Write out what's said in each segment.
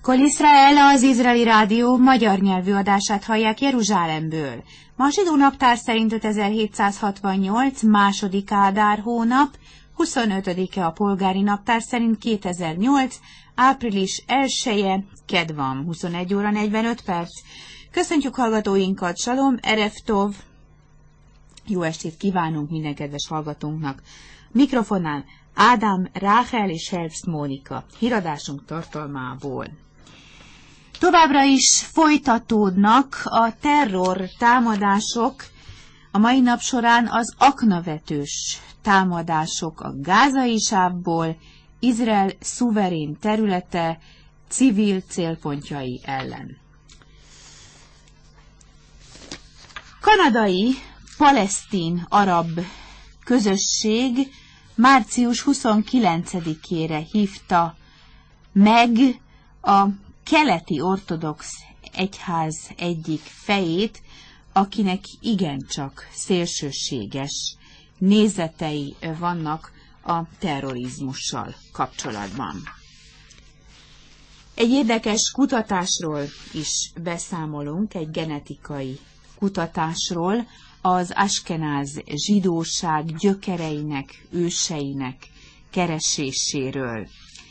Kol Izrael, az izraeli rádió magyar nyelvű adását hallják Jeruzsálemből. Ma a zsidó naptár szerint 5768. második Ádár hónap, 25-e a polgári naptár szerint 2008. április 1-e, kedd van, 21 óra 45 perc. Köszöntjük hallgatóinkat, Salom, Erev Tov, jó estét kívánunk minden kedves hallgatónknak. Mikrofonnál Ádám, Ráhel és Herbst Mónika, híradásunk tartalmából. Továbbra is folytatódnak a terror támadások, a mai nap során az aknavetős támadások a gázai sávból, Izrael szuverén területe, civil célpontjai ellen. Kanadai palesztin arab közösség március 29-ére hívta meg a keleti ortodox egyház egyik fejét, akinek igencsak szélsőséges nézetei vannak a terrorizmussal kapcsolatban. Egy érdekes kutatásról is beszámolunk, egy genetikai kutatásról, az askenáz zsidóság gyökereinek, őseinek kereséséről.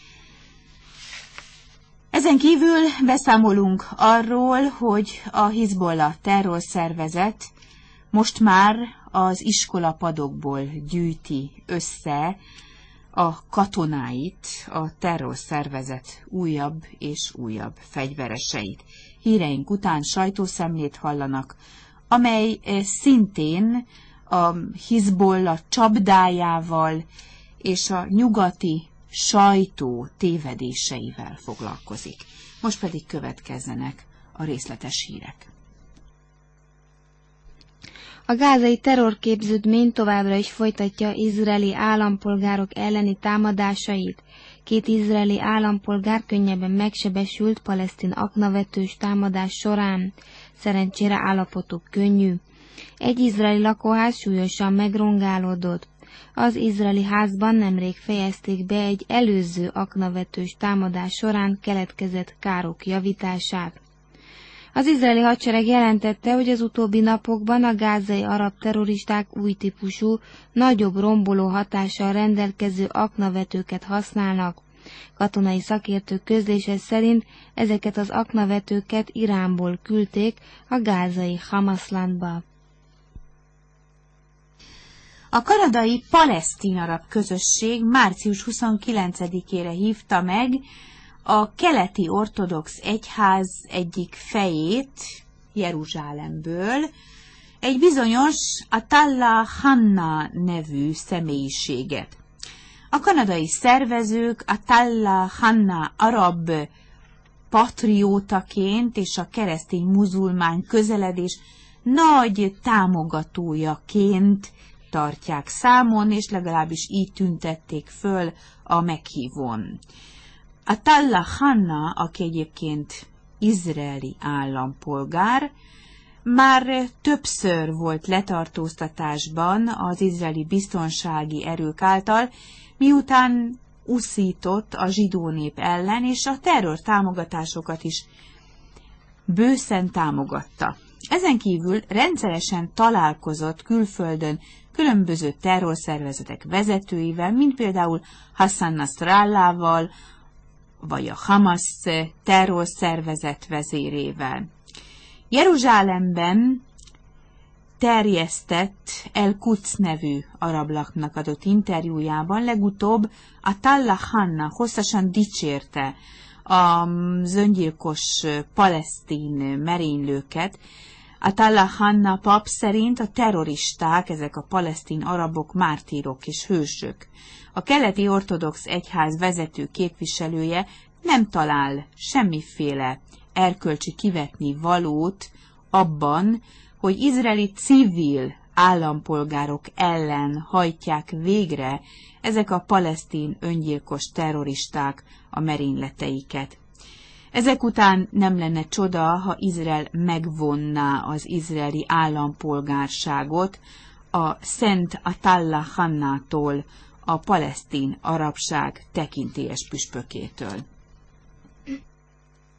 Ezen kívül beszámolunk arról, hogy a Hizbollah terrorszervezet most már az iskolapadokból gyűjti össze a katonáit, a terrorszervezet újabb és újabb fegyvereseit. Híreink után sajtószemlét hallanak, amely szintén a Hizbollah csapdájával és a nyugati sajtó tévedéseivel foglalkozik. Most pedig következzenek a részletes hírek. A gázai terrorképződmény továbbra is folytatja izraeli állampolgárok elleni támadásait. 2 izraeli állampolgár könnyebben megsebesült palesztin aknavetős támadás során. Szerencsére állapotuk könnyű. Egy izraeli lakóház súlyosan megrongálódott. Az izraeli házban nemrég fejezték be egy előző aknavetős támadás során keletkezett károk javítását. Az izraeli hadsereg jelentette, hogy az utóbbi napokban a gázai arab terroristák új típusú, nagyobb romboló hatással rendelkező aknavetőket használnak. Katonai szakértők közlése szerint ezeket az aknavetőket Iránból küldték a gázai Hamaslandba. A kanadai palesztin arab közösség március 29-ére hívta meg a keleti ortodox egyház egyik fejét Jeruzsálemből, egy bizonyos Attallah Hanna nevű személyiséget. A kanadai szervezők Attallah Hanna arab patriótaként és a keresztény-muzulmán közeledés nagy támogatójaként tartják számon, és legalábbis így tüntették föl a meghívón. Attallah Hanna, aki egyébként izraeli állampolgár, már többször volt letartóztatásban az izraeli biztonsági erők által, miután uszított a zsidó nép ellen, és a terror támogatásokat is bőszen támogatta. Ezen kívül rendszeresen találkozott külföldön különböző terrorszervezetek vezetőivel, mint például Hassan Nasrallával, vagy a Hamas terrorszervezet vezérével. Jeruzsálemben terjesztett El Quds nevű arab lapnak adott interjújában legutóbb Attallah Hanna hosszasan dicsérte az öngyilkos palesztin merénylőket. Attallah Hanna pap szerint a terroristák, ezek a palesztin arabok mártírok és hősök. A keleti ortodox egyház vezető képviselője nem talál semmiféle erkölcsi kivetni valót abban, hogy izraeli civil állampolgárok ellen hajtják végre ezek a palesztin öngyilkos terroristák a merényleteiket. Ezek után nem lenne csoda, ha Izrael megvonná az izraeli állampolgárságot a Szent Attallah Hannától, a palesztin arabság tekintélyes püspökétől.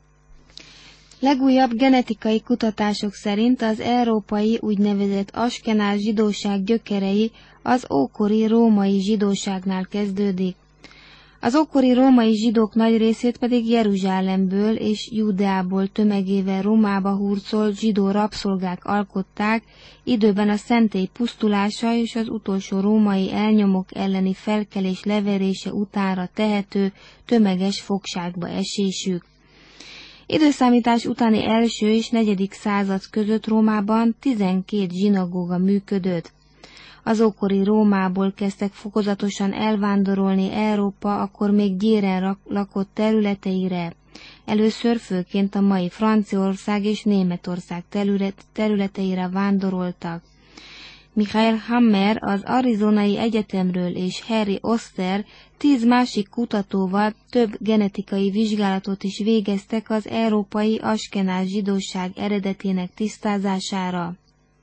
Legújabb genetikai kutatások szerint az európai úgynevezett askenáz zsidóság gyökerei az ókori római zsidóságnál kezdődik. Az ókori római zsidók nagy részét pedig Jeruzsálemből és Júdeából tömegével Rómába hurcolt zsidó rabszolgák alkották, időben a szentély pusztulása és az utolsó római elnyomók elleni felkelés leverése utánra tehető tömeges fogságba esésük. Időszámítás utáni első és 4. század között Rómában 12 zsinagóga működött. Az ókori Rómából kezdtek fokozatosan elvándorolni Európa akkor még gyéren lakott területeire. Először főként a mai Franciaország és Németország területeire vándoroltak. Michael Hammer az Arizonai Egyetemről és Harry Oster 10 másik kutatóval több genetikai vizsgálatot is végeztek az európai askenáz zsidóság eredetének tisztázására.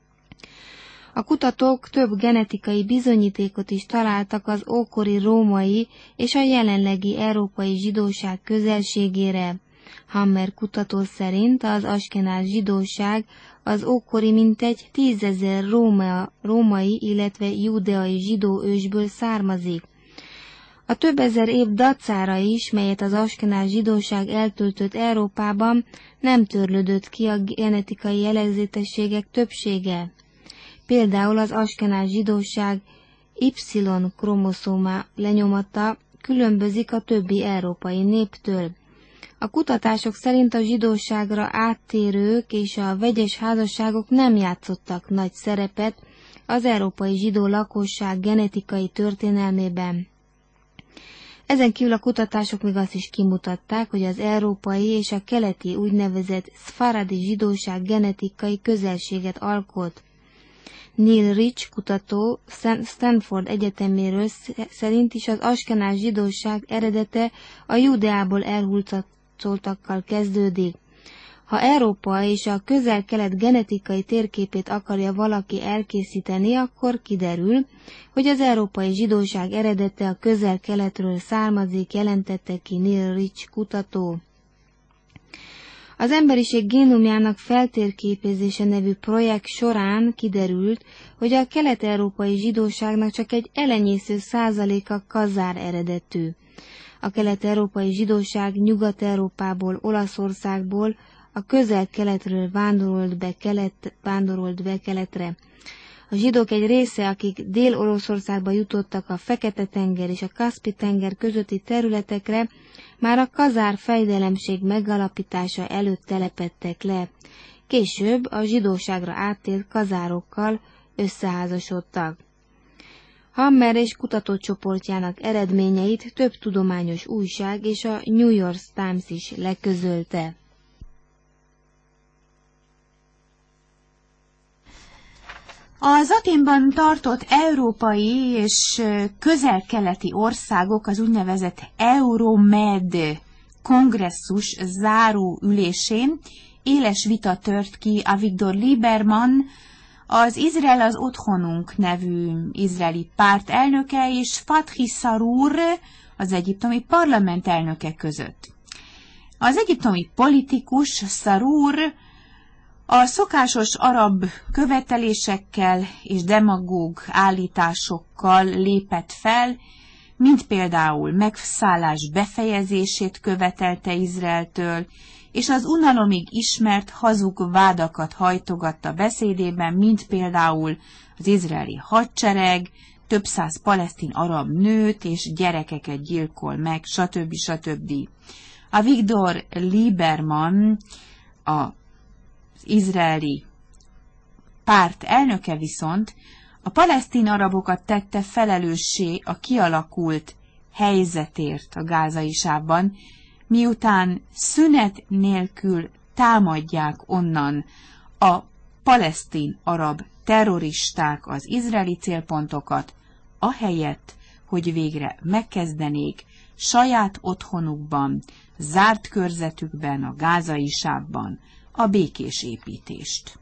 A kutatók több genetikai bizonyítékot is találtak az ókori római és a jelenlegi európai zsidóság közelségére. Hammer kutató szerint az askenáz zsidóság az ókori mintegy 10 000 római, illetve judeai zsidó ősből származik. A több ezer év dacára is, melyet az askenáz zsidóság eltöltött Európában, nem törlődött ki a genetikai jellegzetességek többsége. Például az askenáz zsidóság Y-kromoszóma lenyomata különbözik a többi európai néptől. A kutatások szerint a zsidóságra áttérők és a vegyes házasságok nem játszottak nagy szerepet az európai zsidó lakosság genetikai történelmében. Ezen kívül a kutatások még azt is kimutatták, hogy az európai és a keleti úgynevezett szfaradi zsidóság genetikai közelséget alkot. Neil Rich kutató Stanford Egyeteméről szerint is az askenáz zsidóság eredete a Judeából elhurcoltakkal kezdődik. Ha Európa és a közel-kelet genetikai térképét akarja valaki elkészíteni, akkor kiderül, hogy az európai zsidóság eredete a közel-keletről származik, jelentette ki Neil Rich kutató. Az emberiség génomjának feltérképezése nevű projekt során kiderült, hogy a kelet-európai zsidóságnak csak egy elenyésző százaléka kazár eredetű. A kelet-európai zsidóság Nyugat-Európából, Olaszországból, a közel-keletről vándorolt be keletre. A zsidók egy része, akik Dél-Oroszországba jutottak a Fekete-tenger és a Kaszpi-tenger közötti területekre, már a kazár fejdelemség megalapítása előtt telepedtek le. Később a zsidóságra áttért kazárokkal összeházasodtak. Hammer és kutatócsoportjának eredményeit több tudományos újság és a New York Times is leközölte. Az Athénban tartott európai és közel-keleti országok az úgynevezett Euromed kongresszus záró ülésén éles vita tört ki Avigdor Lieberman, az Izrael az otthonunk nevű izraeli párt elnöke és Fathi Sarur, az egyiptomi parlament elnöke között. Az egyiptomi politikus Sarur a szokásos arab követelésekkel és demagóg állításokkal lépett fel, mint például megszállás befejezését követelte Izraeltől, és az unalomig ismert hazug vádakat hajtogatta beszédében, mint például az izraeli hadsereg több száz palesztin arab nőt és gyerekeket gyilkol meg, stb. Stb. Avigdor Lieberman, az izraeli párt elnöke viszont a palesztin arabokat tette felelőssé a kialakult helyzetért a gázai sávban, miután szünet nélkül támadják onnan a palesztin arab terroristák az izraeli célpontokat, ahelyett, hogy végre megkezdenék saját otthonukban, zárt körzetükben, a gázai sávban a békés építést.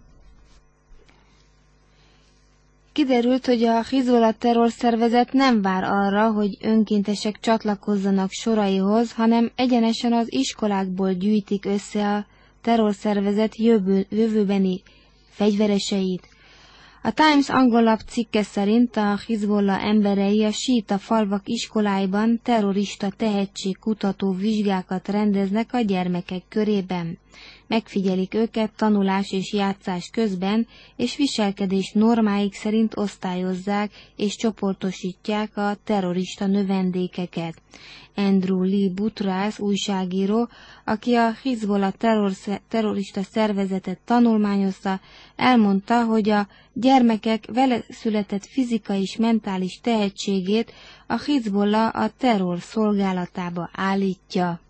Kiderült, hogy a Hizbollah terrorszervezet nem vár arra, hogy önkéntesek csatlakozzanak soraihoz, hanem egyenesen az iskolákból gyűjtik össze a terrorszervezet jövőbeni fegyvereseit. A Times angol lap cikke szerint a Hizbollah emberei a síita falvak iskoláiban terrorista tehetségkutató vizsgákat rendeznek a gyermekek körében. Megfigyelik őket tanulás és játszás közben, és viselkedés normáik szerint osztályozzák és csoportosítják a terrorista növendékeket. Andrew Lee Butrász újságíró, aki a Hizbollah terrorista szervezetet tanulmányozta, elmondta, hogy a gyermekek vele született fizikai és mentális tehetségét a Hizbollah a terror szolgálatába állítja.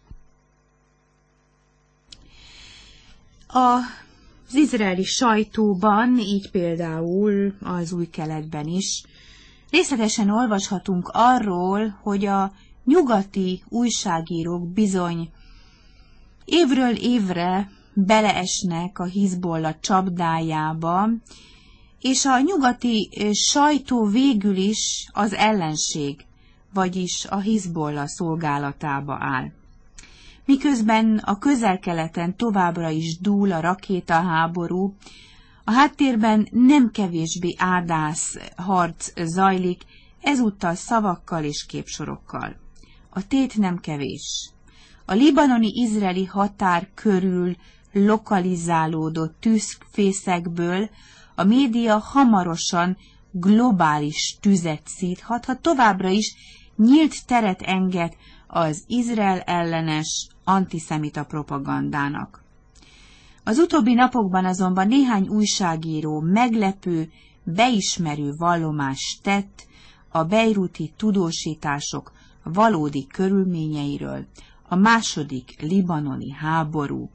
Az izraeli sajtóban, így például az Új Keletben is, részletesen olvashatunk arról, hogy a nyugati újságírók bizony évről évre beleesnek a Hizbollah csapdájába, és a nyugati sajtó végül is az ellenség, vagyis a Hizbollah szolgálatába áll. Miközben a Közel-Keleten továbbra is dúl a rakétaháború, a háttérben nem kevésbé ádász harc zajlik, ezúttal szavakkal és képsorokkal. A tét nem kevés. A libanoni-izraeli határ körül lokalizálódott tűzfészekből a média hamarosan globális tüzet szíthat, ha továbbra is nyílt teret enged az Izrael ellenes antiszemita propagandának. Az utóbbi napokban azonban néhány újságíró meglepő, beismerő vallomást tett a bejrúti tudósítások valódi körülményeiről, a második libanoni háború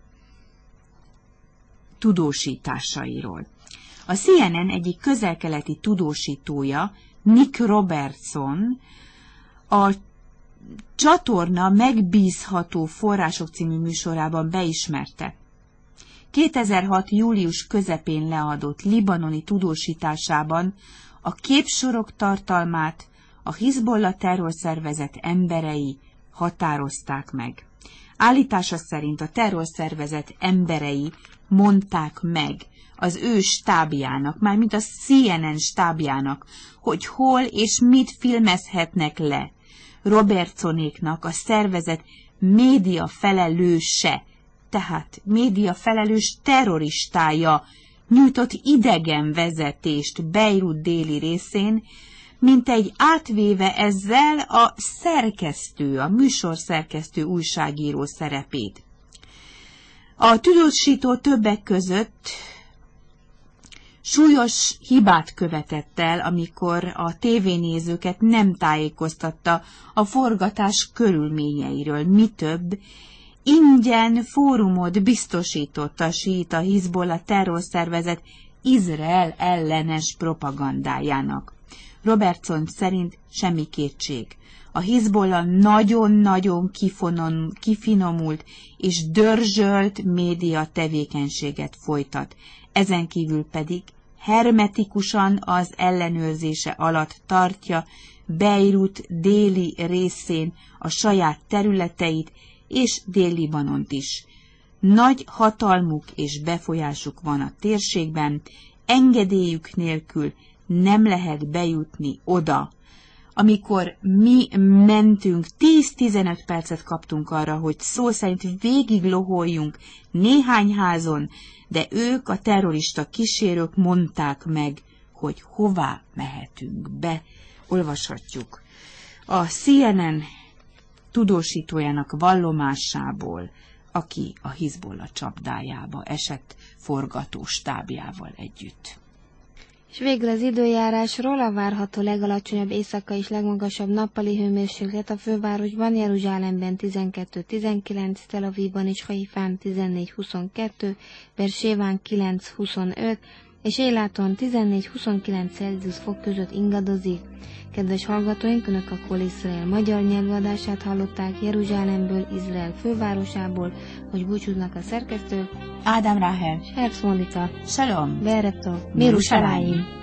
tudósításairól. A CNN egyik közel-keleti tudósítója, Nick Robertson, a csatorna megbízható források című műsorában beismerte. 2006. július közepén leadott libanoni tudósításában a képsorok tartalmát a Hizbollah terrorszervezet emberei határozták meg. Állítása szerint a terrorszervezet emberei mondták meg az ő stábjának, mármint a CNN stábjának, hogy hol és mit filmezhetnek le. Robertsonéknak a szervezet média felelőse, tehát média felelős terroristája nyújtott idegen vezetést Bejrút déli részén, mint egy átvéve ezzel a szerkesztő, a műsorszerkesztő újságíró szerepét. A tudósító többek között súlyos hibát követett el, amikor a tévénézőket nem tájékoztatta a forgatás körülményeiről. Mi több, ingyen fórumot biztosított a síita Hizbollah terrorszervezet Izrael ellenes propagandájának. Robertson szerint semmi kétség. A Hizbollah nagyon-nagyon kifinomult és dörzsölt média tevékenységet folytat. Ezen kívül pedig hermetikusan az ellenőrzése alatt tartja Bejrút déli részén a saját területeit és Dél-Libanont is. Nagy hatalmuk és befolyásuk van a térségben, engedélyük nélkül nem lehet bejutni oda. Amikor mi mentünk, 10-15 percet kaptunk arra, hogy szó szerint végig loholjunk néhány házon, de ők, a terrorista kísérők mondták meg, hogy hová mehetünk be. Olvashatjuk a CNN tudósítójának vallomásából, aki a Hizbollah csapdájába esett forgató stábjával együtt. És végül az időjárásról: a várható legalacsonyabb éjszakai és legmagasabb nappali hőmérséklet a fővárosban, Jeruzsálemben 12-19, Tel Avivban és Haifán 14-22, Beerséván 9-25, és Éláton 14-29 Celsius fok között ingadozik. Kedves hallgatóink, Önök a Kol Izrael magyar nyelvadását hallották Jeruzsálemből, Izrael fővárosából, hogy búcsúznak a szerkesztők Ádám Ráhel, Herz Mónika, Shalom, Be'erev Tov, Mirushalayim.